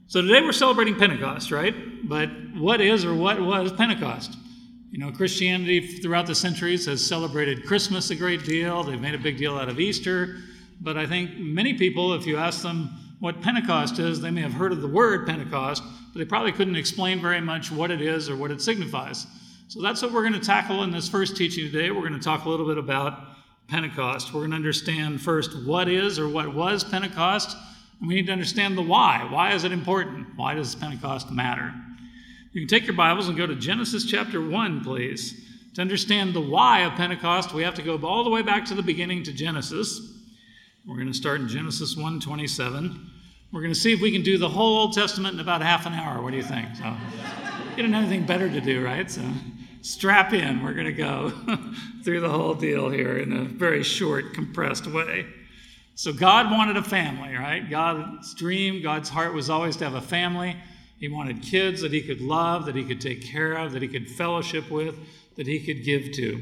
So today we're celebrating Pentecost, right? But what is or what was Pentecost? Christianity throughout the centuries has celebrated Christmas a great deal. They've made a big deal out of Easter. But I think many people, if you ask them what Pentecost is, they may have heard of the word Pentecost, but they probably couldn't explain very much what it is or what it signifies. So that's what we're going to tackle in this first teaching today. We're going to talk a little bit about Pentecost. We're going to understand first what is or what was Pentecost, and we need to understand the why. Why is it important? Why does Pentecost matter? You can take your Bibles and go to Genesis chapter 1, please. To understand the why of Pentecost, we have to go all the way back to the beginning to Genesis. We're going to start in Genesis 1:27. We're going to see if we can do the whole Old Testament in about half an hour. What do you think? So, you didn't have anything better to do, right? So strap in. We're going to go through the whole deal here in a very short, compressed way. So God wanted a family, right? God's dream, God's heart was always to have a family. He wanted kids that he could love, that he could take care of, that he could fellowship with, that he could give to.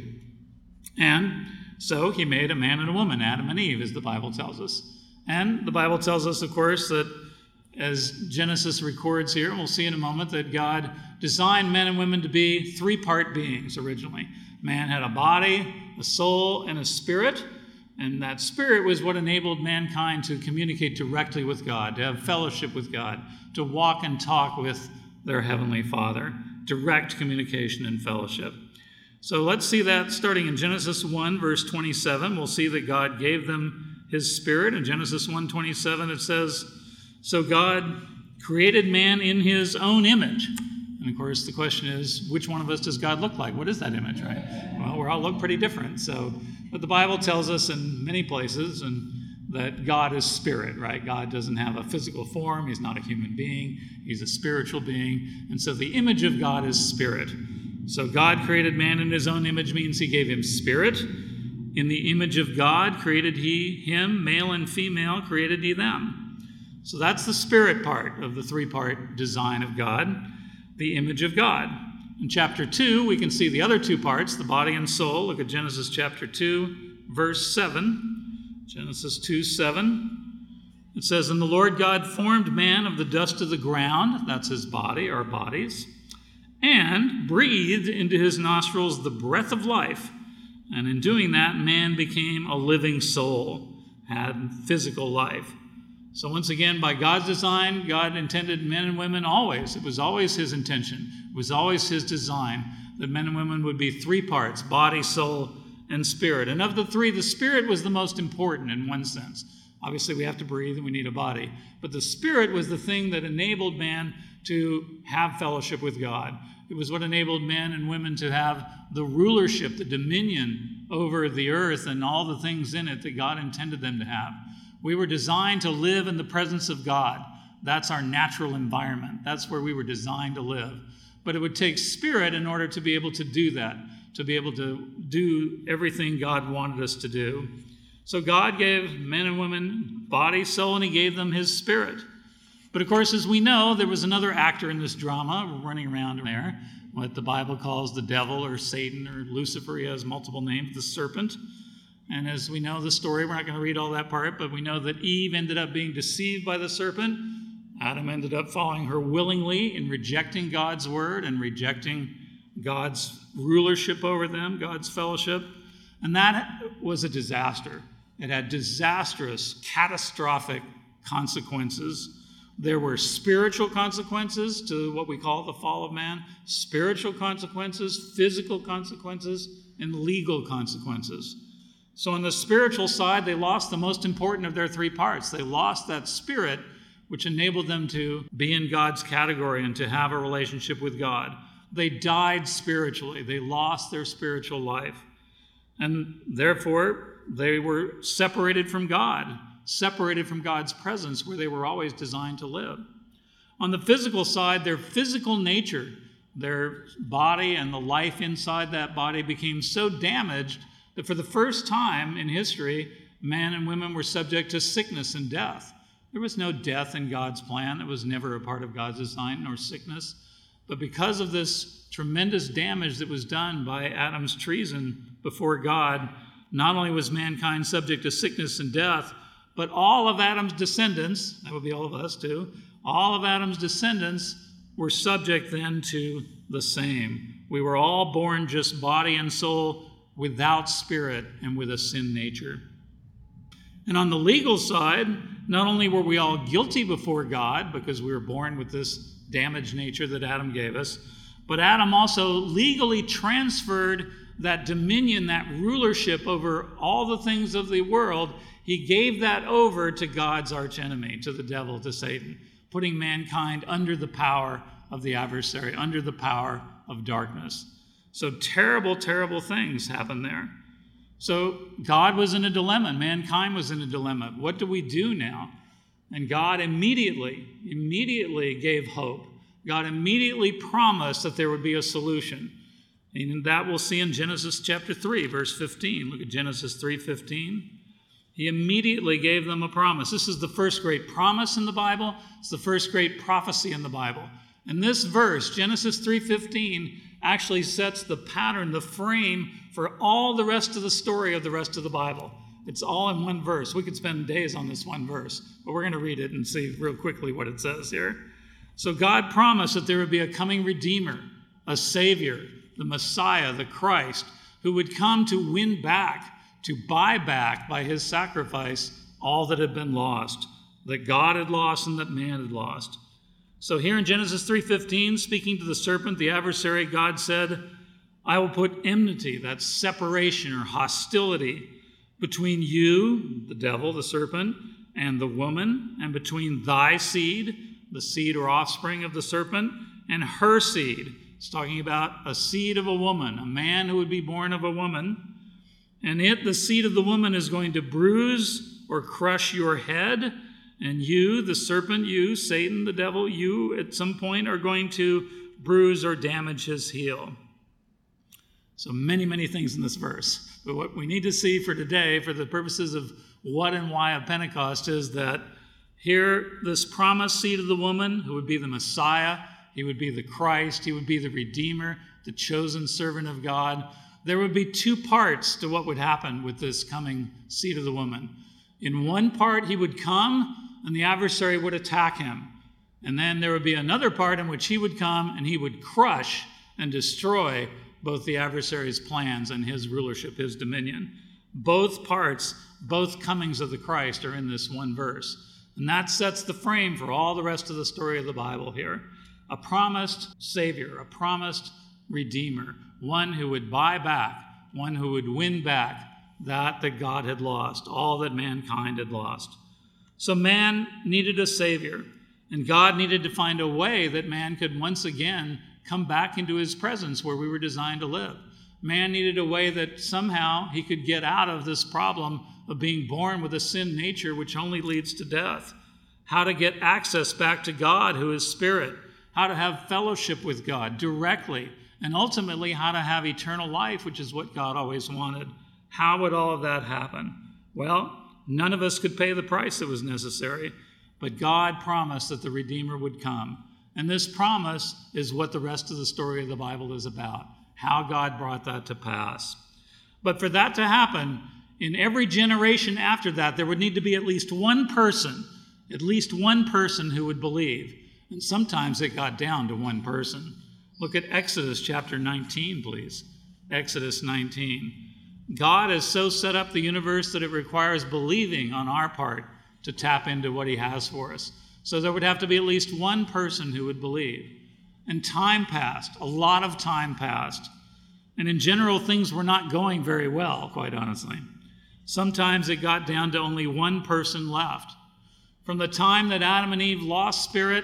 And so he made a man and a woman, Adam and Eve, as the Bible tells us. And the Bible tells us, of course, that as Genesis records here, and we'll see in a moment, that God designed men and women to be three-part beings originally. Man had a body, a soul, and a spirit. And that spirit was what enabled mankind to communicate directly with God, to have fellowship with God, to walk and talk with their Heavenly Father. Direct communication and fellowship. So let's see that starting in Genesis 1, verse 27. We'll see that God gave them his spirit. In Genesis 1:27, it says, "So God created man in his own image." And of course, the question is, which one of us does God look like? What is that image, right? Well, we all look pretty different. But the Bible tells us in many places that God is spirit, right? God doesn't have a physical form. He's not a human being. He's a spiritual being. And so the image of God is spirit. So God created man in his own image means he gave him spirit. In the image of God created he him, male and female created he them. So that's the spirit part of the three-part design of God, the image of God. In chapter 2, we can see the other two parts, the body and soul. Look at Genesis chapter 2, verse 7. Genesis 2:7. It says, "And the Lord God formed man of the dust of the ground," that's his body, our bodies, "and breathed into his nostrils the breath of life. And in doing that, man became a living soul," had physical life. So once again, by God's design, God intended men and women always. It was always his intention. It was always his design that men and women would be three parts, body, soul, and spirit. And of the three, the spirit was the most important in one sense. Obviously, we have to breathe and we need a body. But the spirit was the thing that enabled man to have fellowship with God. It was what enabled men and women to have the rulership, the dominion over the earth and all the things in it that God intended them to have. We were designed to live in the presence of God. That's our natural environment. That's where we were designed to live. But it would take spirit in order to be able to do that, to be able to do everything God wanted us to do. So God gave men and women body, soul, and he gave them his spirit. But of course, as we know, there was another actor in this drama running around there, what the Bible calls the devil or Satan or Lucifer. He has multiple names, the serpent. And as we know the story, we're not going to read all that part, but we know that Eve ended up being deceived by the serpent. Adam ended up following her willingly in rejecting God's word and rejecting God's rulership over them, God's fellowship. And that was a disaster. It had disastrous, catastrophic consequences. There were spiritual consequences to what we call the fall of man, spiritual consequences, physical consequences, and legal consequences. So on the spiritual side, they lost the most important of their three parts. They lost that spirit, which enabled them to be in God's category and to have a relationship with God. They died spiritually. They lost their spiritual life. And therefore, they were separated from God, separated from God's presence where they were always designed to live. On the physical side, their physical nature, their body and the life inside that body became so damaged that for the first time in history, men and women were subject to sickness and death. There was no death in God's plan. It was never a part of God's design, nor sickness. But because of this tremendous damage that was done by Adam's treason before God, not only was mankind subject to sickness and death, But all of Adam's descendants, that would be all of us too, all of Adam's descendants were subject then to the same. We were all born just body and soul without spirit and with a sin nature. And on the legal side, not only were we all guilty before God because we were born with this damaged nature that Adam gave us, but Adam also legally transferred that dominion, that rulership over all the things of the world. He gave that over to God's archenemy, to the devil, to Satan, putting mankind under the power of the adversary, under the power of darkness. So terrible, terrible things happened there. So God was in a dilemma. Mankind was in a dilemma. What do we do now? And God immediately gave hope. God immediately promised that there would be a solution. And that we'll see in Genesis chapter 3, verse 15. Look at Genesis 3:15. He immediately gave them a promise. This is the first great promise in the Bible. It's the first great prophecy in the Bible. And this verse, Genesis 3:15, actually sets the pattern, the frame for all the rest of the story of the rest of the Bible. It's all in one verse. We could spend days on this one verse, but we're going to read it and see real quickly what it says here. So God promised that there would be a coming Redeemer, a Savior, the Messiah, the Christ, who would come to win back, to buy back by his sacrifice all that had been lost, that God had lost and that man had lost. So here in Genesis 3:15, speaking to the serpent, the adversary, God said, I will put enmity, that's separation or hostility, between you, the devil, the serpent, and the woman, and between thy seed, the seed or offspring of the serpent, and her seed. It's talking about a seed of a woman, a man who would be born of a woman. And the seed of the woman, is going to bruise or crush your head. And you, the serpent, you, Satan, the devil, you, at some point are going to bruise or damage his heel. So many, many things in this verse. But what we need to see for today, for the purposes of what and why of Pentecost, is that here, this promised seed of the woman, who would be the Messiah, he would be the Christ, he would be the Redeemer, the chosen servant of God. There would be two parts to what would happen with this coming seed of the woman. In one part, he would come, and the adversary would attack him. And then there would be another part in which he would come, and he would crush and destroy both the adversary's plans and his rulership, his dominion. Both parts, both comings of the Christ are in this one verse. And that sets the frame for all the rest of the story of the Bible here. A promised Savior, a promised Redeemer, one who would buy back, one who would win back that God had lost, all that mankind had lost. So man needed a Savior, and God needed to find a way that man could once again come back into his presence where we were designed to live. Man needed a way that somehow he could get out of this problem of being born with a sin nature which only leads to death. How to get access back to God, who is spirit. How to have fellowship with God directly. And ultimately, how to have eternal life, which is what God always wanted. How would all of that happen? Well, none of us could pay the price that was necessary, but God promised that the Redeemer would come. And this promise is what the rest of the story of the Bible is about, how God brought that to pass. But for that to happen, in every generation after that, there would need to be at least one person who would believe. And sometimes it got down to one person. Look at Exodus chapter 19, please. Exodus 19. God has so set up the universe that it requires believing on our part to tap into what he has for us. So there would have to be at least one person who would believe. And time passed, a lot of time passed. And in general, things were not going very well, quite honestly. Sometimes it got down to only one person left. From the time that Adam and Eve lost spirit,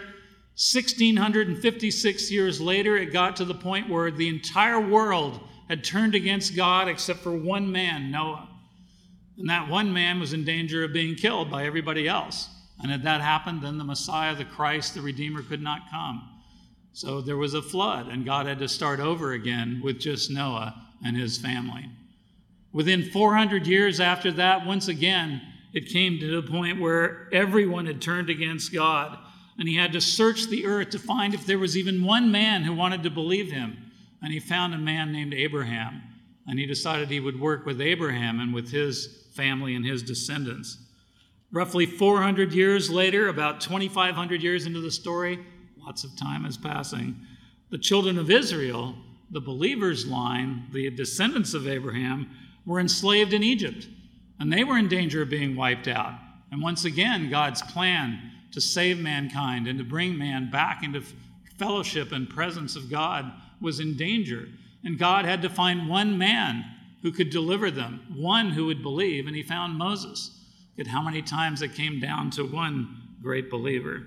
1,656 years later, it got to the point where the entire world had turned against God except for one man, Noah. And that one man was in danger of being killed by everybody else. And if that happened, then the Messiah, the Christ, the Redeemer could not come. So there was a flood, and God had to start over again with just Noah and his family. Within 400 years after that, once again, it came to the point where everyone had turned against God, and he had to search the earth to find if there was even one man who wanted to believe him. And he found a man named Abraham, and he decided he would work with Abraham and with his family and his descendants. Roughly 400 years later, about 2,500 years into the story, lots of time is passing, the children of Israel, the believers' line, the descendants of Abraham, were enslaved in Egypt, and they were in danger of being wiped out. And once again, God's plan to save mankind and to bring man back into fellowship and presence of God was in danger. And God had to find one man who could deliver them, one who would believe, and he found Moses. Look at how many times it came down to one great believer.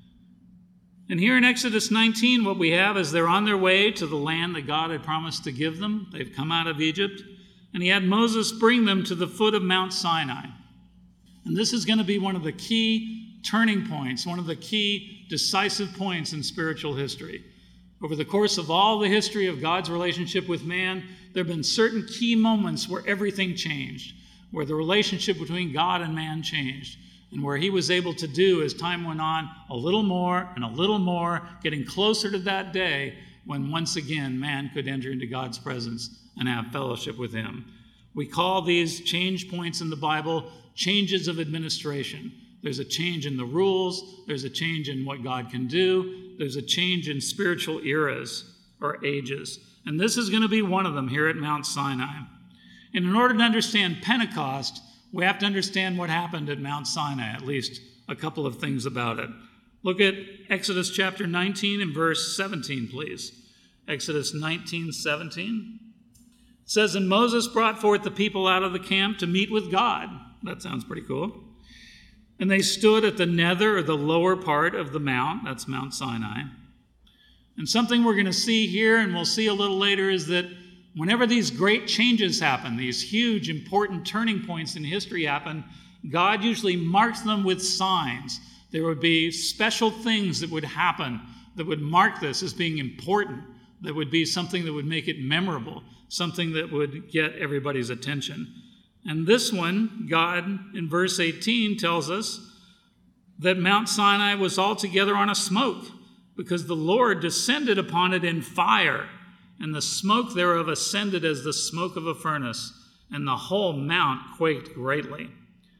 And here in Exodus 19, what we have is they're on their way to the land that God had promised to give them. They've come out of Egypt, and he had Moses bring them to the foot of Mount Sinai. And this is going to be one of the key turning points, one of the key decisive points in spiritual history. Over the course of all the history of God's relationship with man, there have been certain key moments where everything changed, where the relationship between God and man changed, and where he was able to do, as time went on, a little more and a little more, getting closer to that day when once again man could enter into God's presence and have fellowship with him. We call these change points in the Bible changes of administration. There's a change in the rules, there's a change in what God can do, there's a change in spiritual eras or ages. And this is going to be one of them here at Mount Sinai. And in order to understand Pentecost, we have to understand what happened at Mount Sinai, at least a couple of things about it. Look at Exodus chapter 19 and verse 17, please. Exodus 19:17. It says, "And Moses brought forth the people out of the camp to meet with God." That sounds pretty cool. "And they stood at the nether, or the lower part of the mount," that's Mount Sinai. And something we're going to see here, and we'll see a little later, is that whenever these great changes happen, these huge, important turning points in history happen, God usually marks them with signs. There would be special things that would happen that would mark this as being important, that would be something that would make it memorable, something that would get everybody's attention. And this one, God, in verse 18, tells us that Mount Sinai was altogether on a smoke, because the Lord descended upon it in fire, and the smoke thereof ascended as the smoke of a furnace, and the whole mount quaked greatly.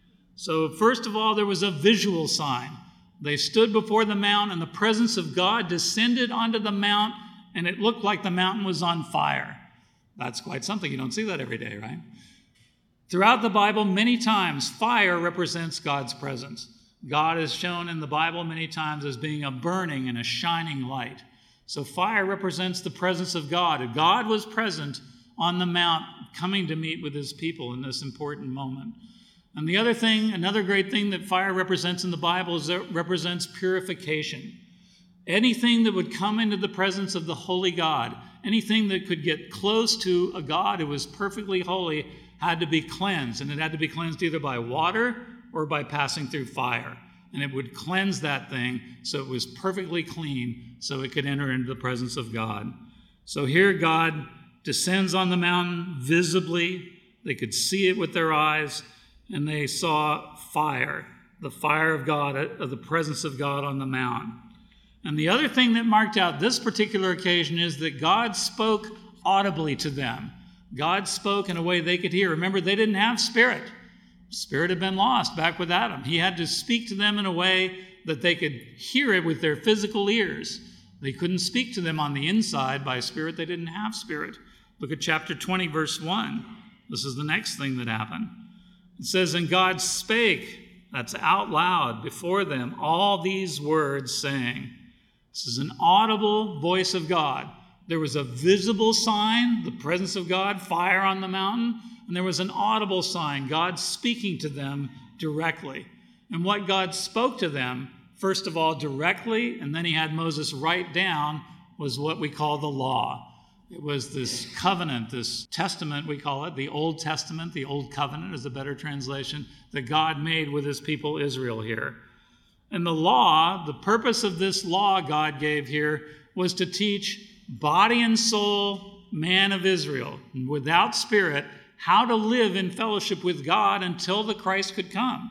So first of all, there was a visual sign. They stood before the mount, and the presence of God descended onto the mount, and it looked like the mountain was on fire. That's quite something. You don't see that every day, right? Throughout the Bible, many times, fire represents God's presence. God is shown in the Bible many times as being a burning and a shining light. So fire represents the presence of God. God was present on the mount, coming to meet with his people in this important moment. And the other thing, another great thing that fire represents in the Bible is that it represents purification. Anything that would come into the presence of the holy God, anything that could get close to a God who was perfectly holy, had to be cleansed. And it had to be cleansed either by water or by passing through fire. And it would cleanse that thing so it was perfectly clean, so it could enter into the presence of God. So here God descends on the mountain visibly. They could see it with their eyes, and they saw fire, the fire of God, of the presence of God on the mount. And the other thing that marked out this particular occasion is that God spoke audibly to them. God spoke in a way they could hear. Remember, they didn't have spirit. Spirit had been lost back with Adam. He had to speak to them in a way that they could hear it with their physical ears. They couldn't speak to them on the inside by spirit. They didn't have spirit. Look at chapter 20, verse 1. This is the next thing that happened. It says, "And God spake," that's out loud, "before them all these words, saying," this is an audible voice of God. There was a visible sign, the presence of God, fire on the mountain, and there was an audible sign, God speaking to them directly. And what God spoke to them, first of all, directly, and then he had Moses write down, was what we call the law. It was this covenant, this testament, we call it, the Old Testament, the Old Covenant is a better translation, that God made with his people Israel here. And the law, the purpose of this law God gave here was to teach body and soul man of Israel, without spirit, how to live in fellowship with God until the Christ could come.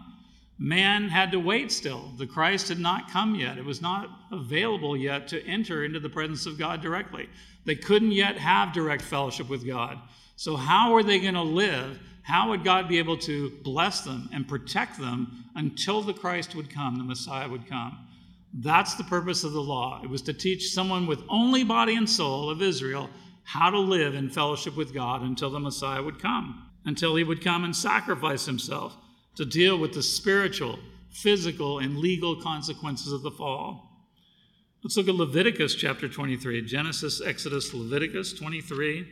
Man had to wait still. The Christ had not come yet. It was not available yet to enter into the presence of God directly. They couldn't yet have direct fellowship with God. So how were they going to live? How would God be able to bless them and protect them until the Christ would come, the Messiah would come? That's the purpose of the law. It was to teach someone with only body and soul of Israel how to live in fellowship with God until the Messiah would come, until he would come and sacrifice himself to deal with the spiritual, physical, and legal consequences of the fall. Let's look at Leviticus chapter 23. Genesis, Exodus, Leviticus 23.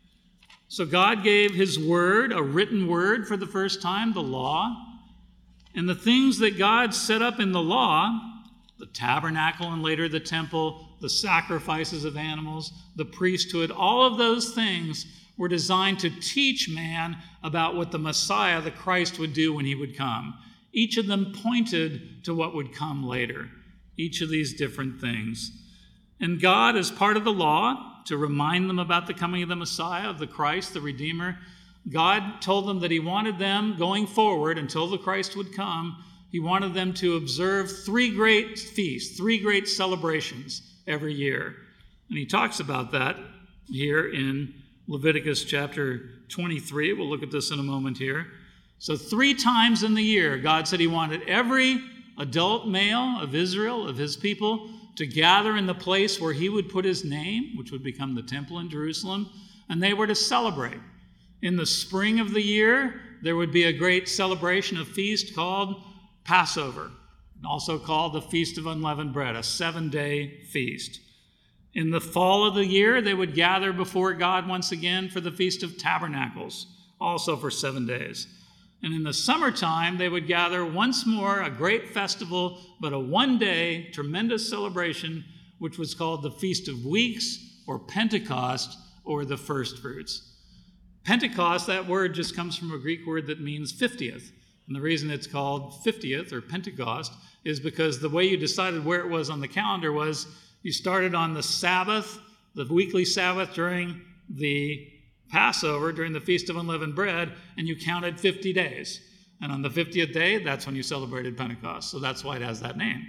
So God gave his word, a written word for the first time, the law. And the things that God set up in the law, the tabernacle and later the temple, the sacrifices of animals, the priesthood, all of those things were designed to teach man about what the Messiah, the Christ, would do when he would come. Each of them pointed to what would come later, each of these different things. And God, as part of the law, to remind them about the coming of the Messiah, of the Christ, the Redeemer, God told them that he wanted them, going forward until the Christ would come, he wanted them to observe 3 great feasts, 3 great celebrations every year. And he talks about that here in Leviticus chapter 23. We'll look at this in a moment here. So 3 times in the year, God said he wanted every adult male of Israel, of his people, to gather in the place where he would put his name, which would become the temple in Jerusalem, and they were to celebrate. In the spring of the year, there would be a great celebration, a feast called Passover, also called the Feast of Unleavened Bread, a 7-day feast. In the fall of the year, they would gather before God once again for the Feast of Tabernacles, also for 7 days. And in the summertime, they would gather once more, a great festival, but a 1-day tremendous celebration, which was called the Feast of Weeks, or Pentecost, or the First Fruits. Pentecost, that word just comes from a Greek word that means 50th. And the reason it's called 50th, or Pentecost, is because the way you decided where it was on the calendar was you started on the Sabbath, the weekly Sabbath during the Passover, during the Feast of Unleavened Bread, and you counted 50 days. And on the 50th day, that's when you celebrated Pentecost. So that's why it has that name.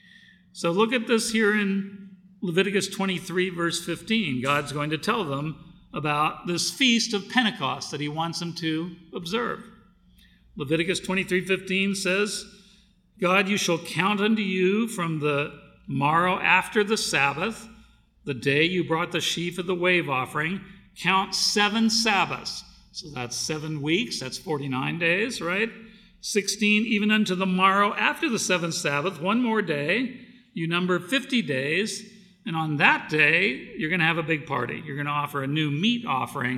So look at this here in Leviticus 23, verse 15. God's going to tell them about this feast of Pentecost that he wants them to observe. Leviticus 23:15 says, God, you shall count unto you from the morrow after the Sabbath, the day you brought the sheaf of the wave offering, count 7 Sabbaths. So that's 7 weeks, that's 49 days, right? 16, even unto the morrow after the 7th Sabbath, 1 more day, you number 50 days, and on that day, you're going to have a big party. You're going to offer a new meat offering,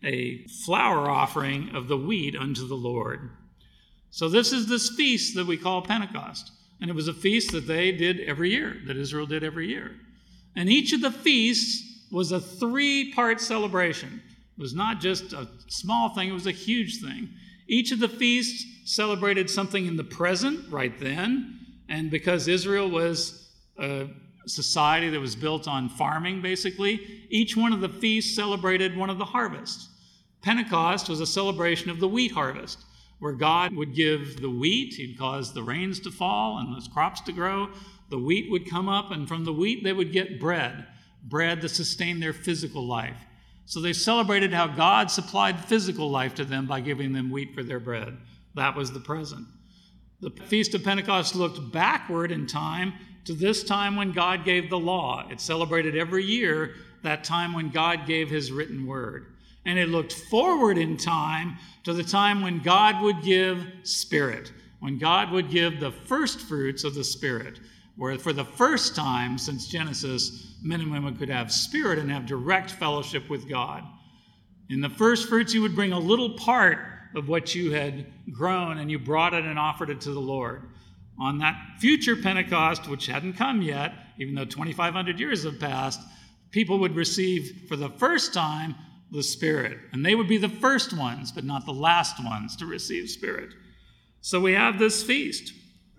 a flour offering of the wheat unto the Lord. So this is this feast that we call Pentecost. And it was a feast that they did every year, that Israel did every year. And each of the feasts was a 3-part celebration. It was not just a small thing, it was a huge thing. Each of the feasts celebrated something in the present right then. And because Israel was a society that was built on farming, basically, each one of the feasts celebrated one of the harvests. Pentecost was a celebration of the wheat harvest, where God would give the wheat, he'd cause the rains to fall and those crops to grow. The wheat would come up, and from the wheat they would get bread to sustain their physical life. So they celebrated how God supplied physical life to them by giving them wheat for their bread. That was the present. The Feast of Pentecost looked backward in time to this time when God gave the law. It celebrated every year that time when God gave his written word. And it looked forward in time to the time when God would give Spirit, when God would give the first fruits of the Spirit, where for the first time since Genesis, men and women could have Spirit and have direct fellowship with God. In the first fruits, you would bring a little part of what you had grown, and you brought it and offered it to the Lord. On that future Pentecost, which hadn't come yet, even though 2,500 years have passed, people would receive for the first time the Spirit. And they would be the first ones, but not the last ones to receive Spirit. So we have this feast.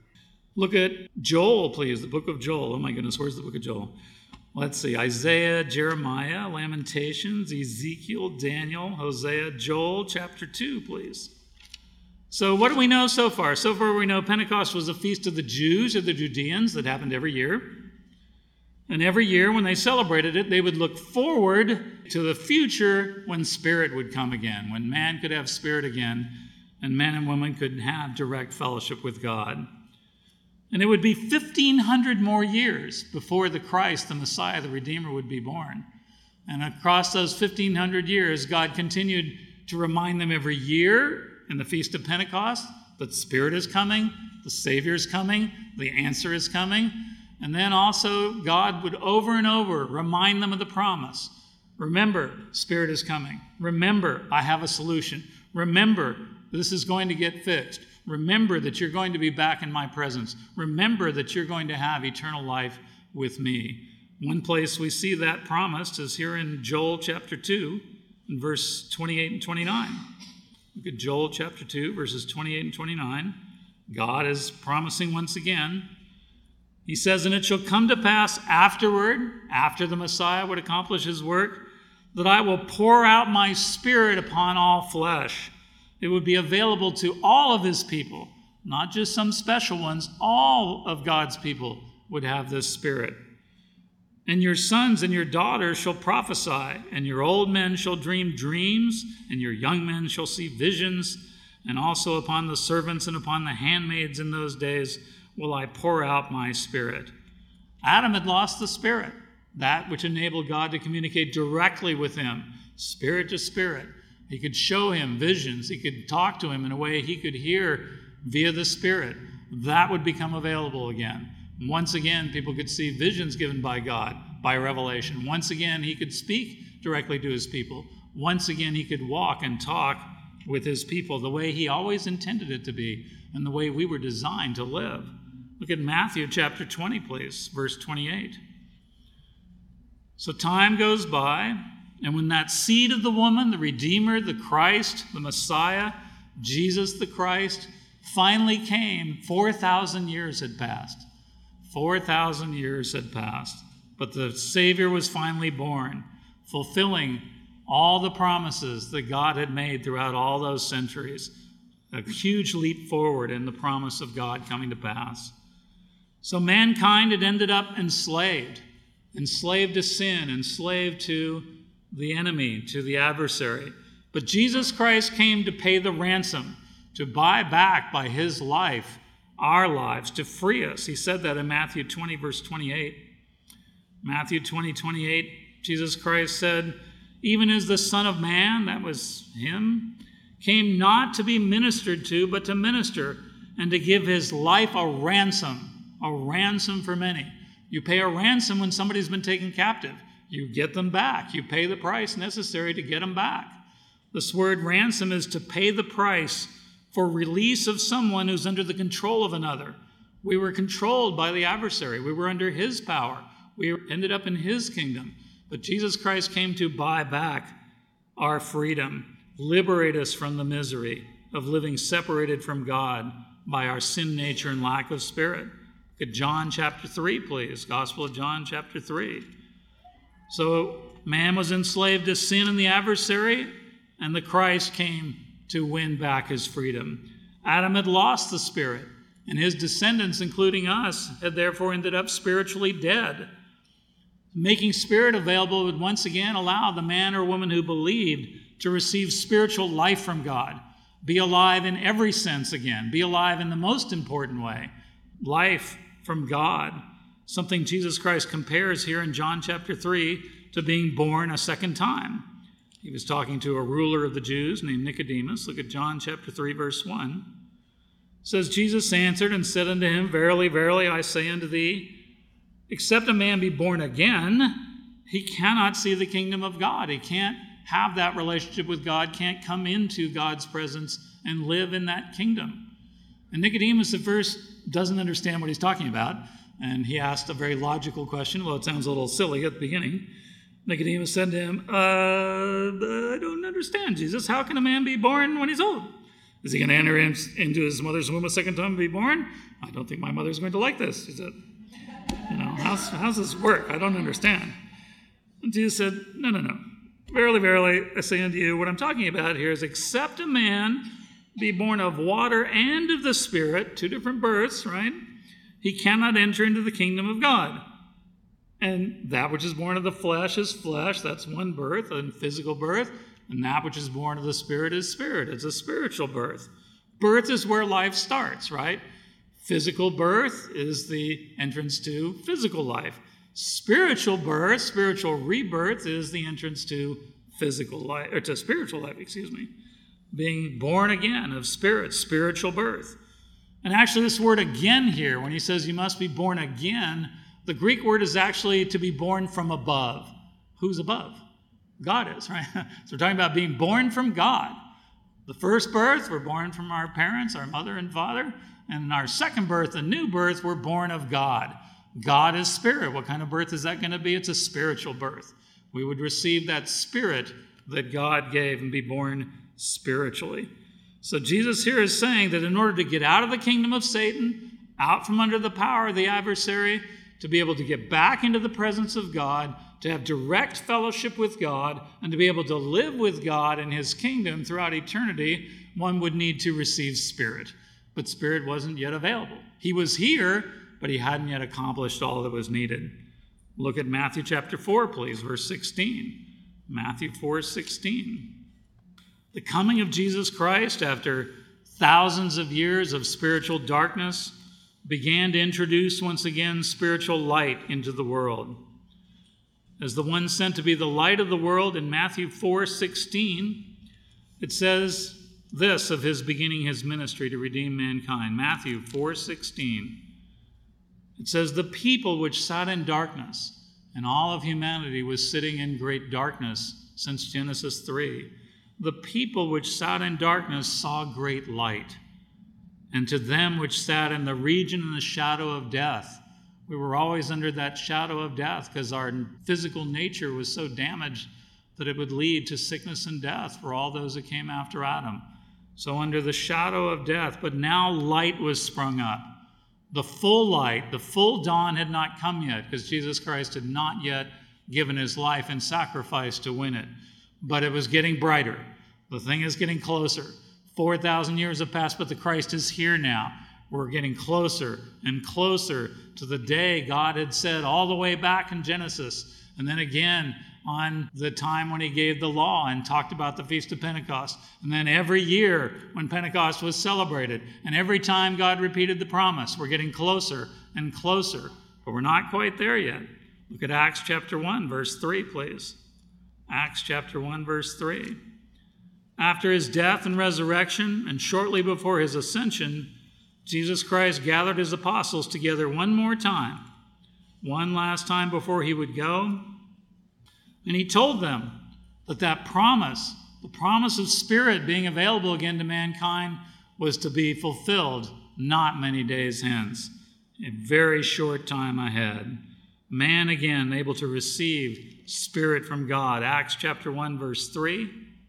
Look at Joel, please, the book of Joel. Oh my goodness, where's the book of Joel? Let's see, Isaiah, Jeremiah, Lamentations, Ezekiel, Daniel, Hosea, Joel, chapter 2, please. So what do we know so far? So far we know Pentecost was a feast of the Jews or the Judeans that happened every year. And every year when they celebrated it, they would look forward to the future when Spirit would come again, when man could have Spirit again, and men and women could have direct fellowship with God. And it would be 1,500 more years before the Christ, the Messiah, the Redeemer, would be born. And across those 1,500 years, God continued to remind them every year in the Feast of Pentecost that Spirit is coming, the Savior is coming, the answer is coming. And then also God would over and over remind them of the promise. Remember, Spirit is coming. Remember, I have a solution. Remember, this is going to get fixed. Remember that you're going to be back in my presence. Remember that you're going to have eternal life with me. One place we see that promised is here in Joel chapter 2, in verse 28 and 29. Look at Joel chapter 2, verses 28 and 29. God is promising once again. He says, "And it shall come to pass afterward," after the Messiah would accomplish his work, "that I will pour out my Spirit upon all flesh." It would be available to all of his people, not just some special ones. All of God's people would have this Spirit. "And your sons and your daughters shall prophesy, and your old men shall dream dreams, and your young men shall see visions. And also upon the servants and upon the handmaids in those days will I pour out my Spirit." Adam had lost the Spirit, that which enabled God to communicate directly with him, spirit to spirit. He could show him visions. He could talk to him in a way he could hear via the Spirit. That would become available again. Once again, people could see visions given by God by revelation. Once again, he could speak directly to his people. Once again, he could walk and talk with his people the way he always intended it to be and the way we were designed to live. Look at Matthew chapter 20, please, verse 28. "So time goes by, and when that seed of the woman, the Redeemer, the Christ, the Messiah, Jesus the Christ, finally came, 4,000 years had passed. 4,000 years had passed. But the Savior was finally born, fulfilling all the promises that God had made throughout all those centuries. A huge leap forward in the promise of God coming to pass. So mankind had ended up enslaved to sin, enslaved to the enemy, to the adversary. But Jesus Christ came to pay the ransom, to buy back by his life our lives, to free us. He said that in Matthew 20, verse 28. Matthew 20, 28, Jesus Christ said, "Even as the Son of Man," that was him, "came not to be ministered to, but to minister, and to give his life a ransom for many." You pay a ransom when somebody's been taken captive. You get them back. You pay the price necessary to get them back. This word ransom is to pay the price for release of someone who's under the control of another. We were controlled by the adversary. We were under his power. We ended up in his kingdom. But Jesus Christ came to buy back our freedom, liberate us from the misery of living separated from God by our sin nature and lack of Spirit. Look at John chapter 3, please. Gospel of John chapter 3. So man was enslaved to sin and the adversary, and the Christ came to win back his freedom. Adam had lost the Spirit, and his descendants, including us, had therefore ended up spiritually dead. Making Spirit available would once again allow the man or woman who believed to receive spiritual life from God, be alive in every sense again, be alive in the most important way, life from God. Something Jesus Christ compares here in John chapter 3 to being born a second time. He was talking to a ruler of the Jews named Nicodemus. Look at John chapter 3, verse 1. It says, "Jesus answered and said unto him, Verily, verily, I say unto thee, except a man be born again, he cannot see the kingdom of God." He can't have that relationship with God, can't come into God's presence and live in that kingdom. And Nicodemus at first doesn't understand what he's talking about. And he asked a very logical question. Well, it sounds a little silly at the beginning. Nicodemus said to him, I don't understand, Jesus. How can a man be born when he's old? Is he going to enter into his mother's womb a second time and be born? I don't think my mother's going to like this. He said, how's this work? I don't understand. And Jesus said, No. Verily, verily, I say unto you, what I'm talking about here is except a man be born of water and of the Spirit, two different births, right? He cannot enter into the kingdom of God. And that which is born of the flesh is flesh. That's one birth, and physical birth. And that which is born of the Spirit is spirit. It's a spiritual birth. Birth is where life starts, right? Physical birth is the entrance to physical life. Spiritual birth, spiritual rebirth, is the entrance to physical life, or to spiritual life, being born again of spirit, spiritual birth. And actually this word again here, when he says you must be born again, the Greek word is actually to be born from above. Who's above? God is, right? So we're talking about being born from God. The first birth, we're born from our parents, our mother and father. And in our second birth, the new birth, we're born of God. God is spirit. What kind of birth is that going to be? It's a spiritual birth. We would receive that spirit that God gave and be born spiritually. So Jesus here is saying that in order to get out of the kingdom of Satan, out from under the power of the adversary, to be able to get back into the presence of God, to have direct fellowship with God, and to be able to live with God in his kingdom throughout eternity, one would need to receive spirit. But spirit wasn't yet available. He was here, but he hadn't yet accomplished all that was needed. Look at Matthew chapter 4, please, verse 16. Matthew 4:16. The coming of Jesus Christ after thousands of years of spiritual darkness began to introduce once again spiritual light into the world. As the one sent to be the light of the world in Matthew 4:16, it says this of his beginning his ministry to redeem mankind. Matthew 4:16. It says, the people which sat in darkness, and all of humanity was sitting in great darkness since Genesis 3. The people which sat in darkness saw great light. And to them which sat in the region and the shadow of death, we were always under that shadow of death because our physical nature was so damaged that it would lead to sickness and death for all those that came after Adam. So under the shadow of death, but now light was sprung up. The full light, the full dawn had not come yet because Jesus Christ had not yet given his life in sacrifice to win it. But it was getting brighter. The thing is getting closer. 4,000 years have passed, but the Christ is here now. We're getting closer and closer to the day God had said all the way back in Genesis. And then again on the time when he gave the law and talked about the Feast of Pentecost. And then every year when Pentecost was celebrated. And every time God repeated the promise, we're getting closer and closer. But we're not quite there yet. Look at Acts chapter 1, verse 3, please. Acts chapter 1, verse 3. After his death and resurrection, and shortly before his ascension, Jesus Christ gathered his apostles together one more time, one last time before he would go. And he told them that promise, the promise of Spirit being available again to mankind, was to be fulfilled not many days hence, a very short time ahead. Man again able to receive Spirit from God. Acts chapter 1, verse 3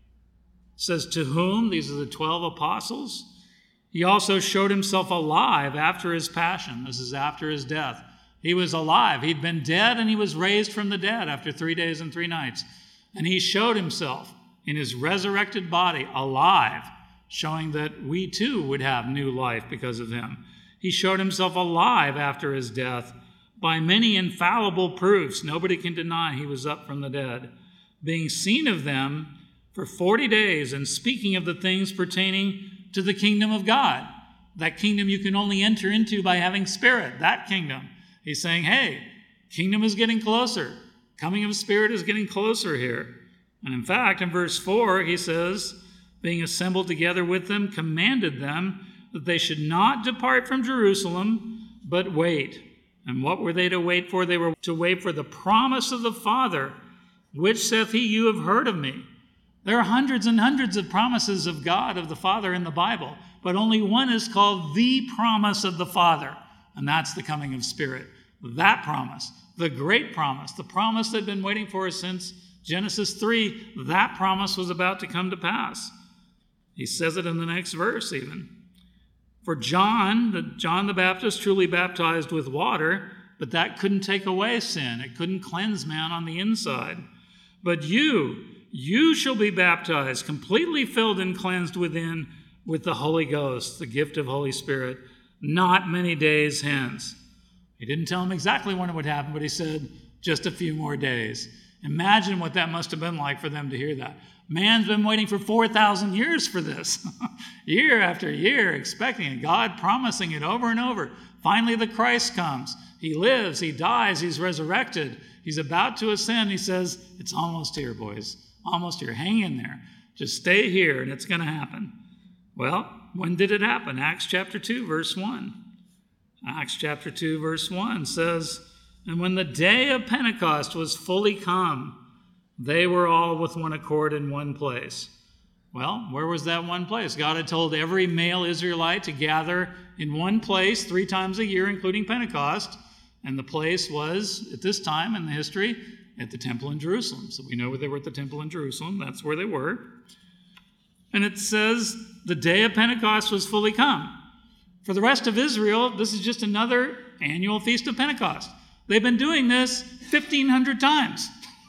says, to whom, these are the 12 apostles, he also showed himself alive after his passion. This is after his death. He was alive. He'd been dead and he was raised from the dead after 3 days and 3 nights. And he showed himself in his resurrected body alive, showing that we too would have new life because of him. He showed himself alive after his death by many infallible proofs. Nobody can deny he was up from the dead, being seen of them for 40 days and speaking of the things pertaining to the kingdom of God. That kingdom you can only enter into by having Spirit, that kingdom. He's saying, hey, kingdom is getting closer. Coming of Spirit is getting closer here. And in fact, in verse 4, he says, being assembled together with them, commanded them that they should not depart from Jerusalem, but wait. And what were they to wait for? They were to wait for the promise of the Father, which saith he, you have heard of me. There are hundreds and hundreds of promises of God, of the Father in the Bible, but only one is called the promise of the Father, and that's the coming of Spirit. That promise, the great promise, the promise that had been waiting for us since Genesis 3, that promise was about to come to pass. He says it in the next verse even. For John the Baptist truly baptized with water, but that couldn't take away sin. It couldn't cleanse man on the inside. But you shall be baptized, completely filled and cleansed within with the Holy Ghost, the gift of Holy Spirit, not many days hence. He didn't tell him exactly when it would happen, but he said, just a few more days. Imagine what that must have been like for them to hear that. Man's been waiting for 4,000 years for this, year after year, expecting it, God promising it over and over. Finally, the Christ comes. He lives, he dies, he's resurrected. He's about to ascend. He says, it's almost here, boys. Almost here. Hang in there. Just stay here, and it's going to happen. Well, when did it happen? Acts chapter 2, verse 1. Acts chapter 2, verse 1 says, and when the day of Pentecost was fully come, they were all with one accord in one place. Well, where was that one place? God had told every male Israelite to gather in one place 3 times a year, including Pentecost. And the place was, at this time in the history, at the temple in Jerusalem. So we know they were at the temple in Jerusalem. That's where they were. And it says the day of Pentecost was fully come. For the rest of Israel, this is just another annual feast of Pentecost. They've been doing this 1,500 times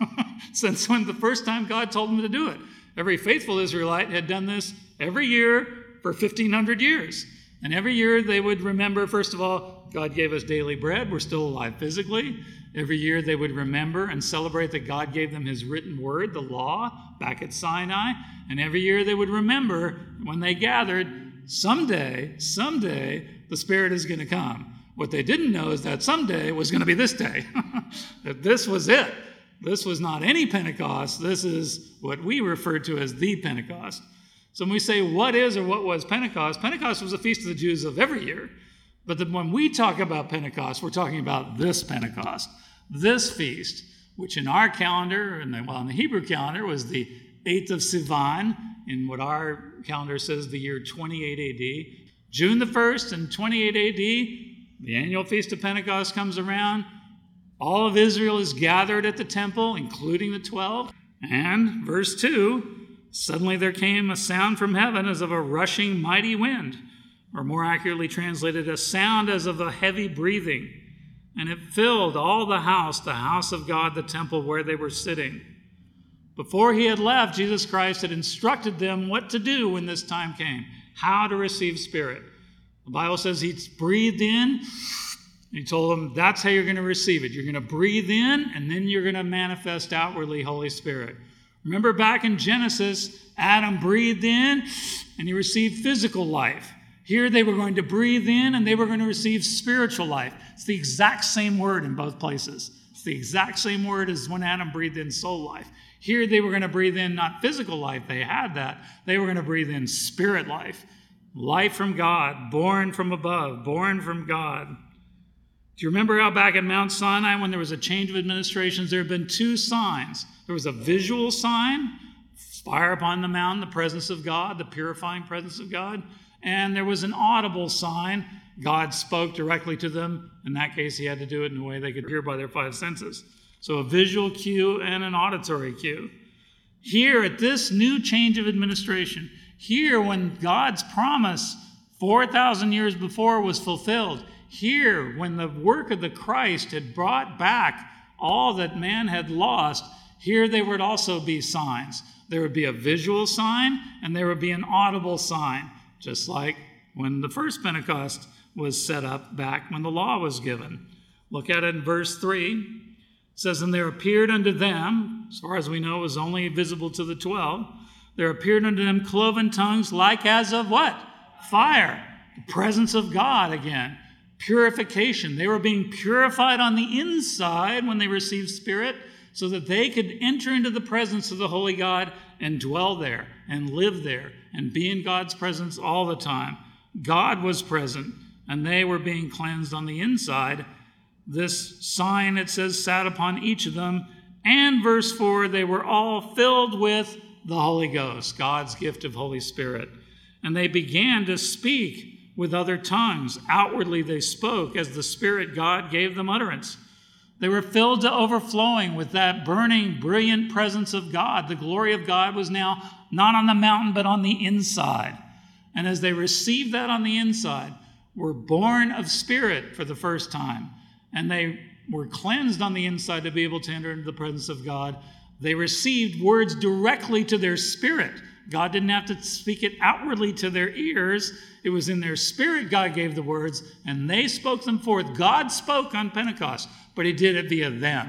since when the first time God told them to do it. Every faithful Israelite had done this every year for 1,500 years. And every year they would remember, first of all, God gave us daily bread. We're still alive physically. Every year they would remember and celebrate that God gave them his written word, the law, back at Sinai. And every year they would remember when they gathered, someday, the Spirit is going to come. What they didn't know is that someday was going to be this day. That this was it. This was not any Pentecost. This is what we refer to as the Pentecost. So when we say what is or what was Pentecost, Pentecost was a feast of the Jews of every year. But when we talk about Pentecost, we're talking about this Pentecost, this feast, which in our calendar, in the Hebrew calendar, was the 8th of Sivan, in what our calendar says the year 28 AD. June the 1st in 28 AD, the annual feast of Pentecost comes around. All of Israel is gathered at the temple, including the 12. And verse 2, suddenly there came a sound from heaven as of a rushing mighty wind, or more accurately translated, a sound as of a heavy breathing. And it filled all the house of God, the temple where they were sitting. Before he had left, Jesus Christ had instructed them what to do when this time came, how to receive Spirit. The Bible says he breathed in. He told them that's how you're going to receive it. You're going to breathe in, and then you're going to manifest outwardly Holy Spirit. Remember back in Genesis, Adam breathed in, and he received physical life. Here they were going to breathe in, and they were going to receive spiritual life. It's the exact same word in both places. It's the exact same word as when Adam breathed in soul life. Here they were going to breathe in not physical life. They had that. They were going to breathe in spirit life. Life from God, born from above, born from God. Do you remember how back at Mount Sinai when there was a change of administrations, there had been 2 signs. There was a visual sign, fire upon the mountain, the presence of God, the purifying presence of God. And there was an audible sign. God spoke directly to them. In that case, he had to do it in a way they could hear by their 5 senses. So a visual cue and an auditory cue. Here at this new change of administration, here when God's promise 4,000 years before was fulfilled, here when the work of the Christ had brought back all that man had lost, here there would also be signs. There would be a visual sign and there would be an audible sign, just like when the first Pentecost was set up back when the law was given. Look at it in verse 3. It says, and there appeared unto them, as far as we know, it was only visible to the 12. There appeared unto them cloven tongues like as of what? Fire. The presence of God again. Purification. They were being purified on the inside when they received Spirit so that they could enter into the presence of the Holy God and dwell there and live there and be in God's presence all the time. God was present and they were being cleansed on the inside. This sign, it says, sat upon each of them. And verse 4, they were all filled with the Holy Ghost, God's gift of Holy Spirit. And they began to speak with other tongues. Outwardly they spoke as the Spirit God gave them utterance. They were filled to overflowing with that burning, brilliant presence of God. The glory of God was now not on the mountain, but on the inside. And as they received that on the inside, were born of Spirit for the first time. And they were cleansed on the inside to be able to enter into the presence of God. They received words directly to their spirit. God didn't have to speak it outwardly to their ears. It was in their spirit God gave the words, and they spoke them forth. God spoke on Pentecost, but he did it via them.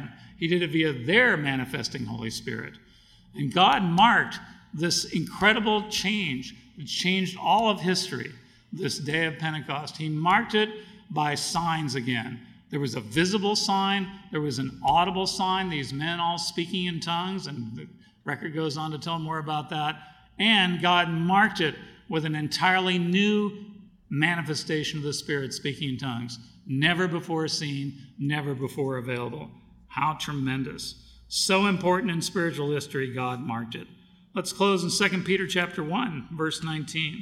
He did it via their manifesting Holy Spirit. And God marked this incredible change. It changed all of history, this day of Pentecost. He marked it by signs again. There was a visible sign. There was an audible sign, these men all speaking in tongues, and the record goes on to tell more about that. And God marked it with an entirely new manifestation of the Spirit speaking in tongues. Never before seen, never before available. How tremendous. So important in spiritual history, God marked it. Let's close in 2 Peter chapter 1, verse 19.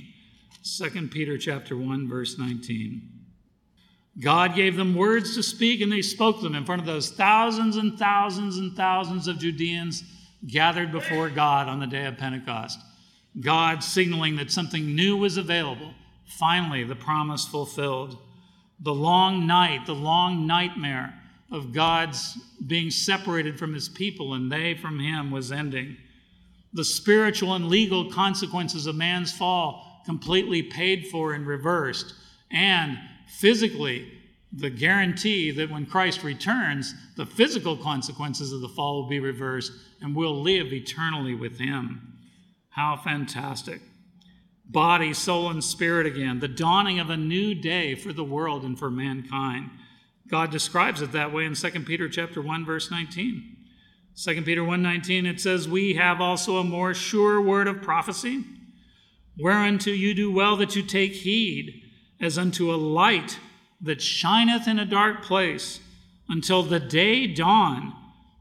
2 Peter chapter 1, verse 19. God gave them words to speak, and they spoke them in front of those thousands and thousands and thousands of Judeans gathered before God on the day of Pentecost. God signaling that something new was available. Finally, the promise fulfilled. The long night, the long nightmare of God's being separated from his people and they from him was ending. The spiritual and legal consequences of man's fall completely paid for and reversed. And physically, the guarantee that when Christ returns, the physical consequences of the fall will be reversed and we'll live eternally with him. How fantastic. Body, soul, and spirit again. The dawning of a new day for the world and for mankind. God describes it that way in 2 Peter chapter 1, verse 19. 2 Peter 1:19, it says, "We have also a more sure word of prophecy, whereunto you do well that you take heed, as unto a light that shineth in a dark place, until the day dawn,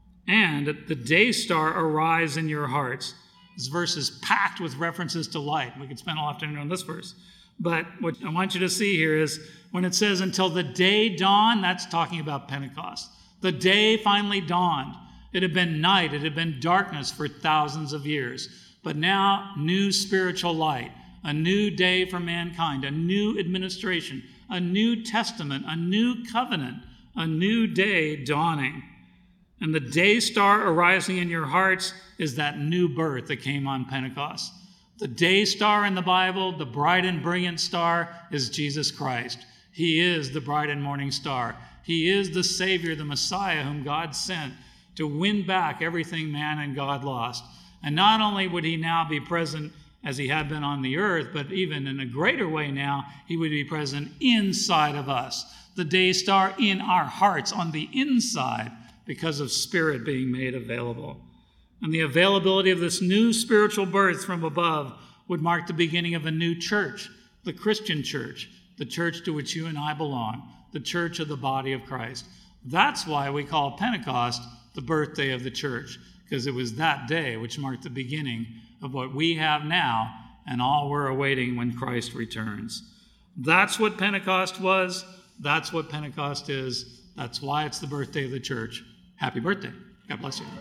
and the day star arise in your hearts." This verse is packed with references to light. We could spend all afternoon on this verse. But what I want you to see here is when it says until the day dawn, that's talking about Pentecost. The day finally dawned. It had been night. It had been darkness for thousands of years. But now, new spiritual light, a new day for mankind, a new administration, a new testament, a new covenant, a new day dawning. And the day star arising in your hearts is that new birth that came on Pentecost. The day star in the Bible, the bright and brilliant star, is Jesus Christ. He is the bright and morning star. He is the Savior, the Messiah whom God sent to win back everything man and God lost. And not only would he now be present as he had been on the earth, but even in a greater way now, he would be present inside of us. The day star in our hearts on the inside because of Spirit being made available. And the availability of this new spiritual birth from above would mark the beginning of a new church, the Christian church, the church to which you and I belong, the church of the body of Christ. That's why we call Pentecost the birthday of the church, because it was that day which marked the beginning of what we have now and all we're awaiting when Christ returns. That's what Pentecost was. That's what Pentecost is. That's why it's the birthday of the church. Happy birthday. God bless you.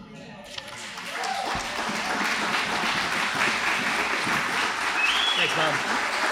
Thanks, Bob.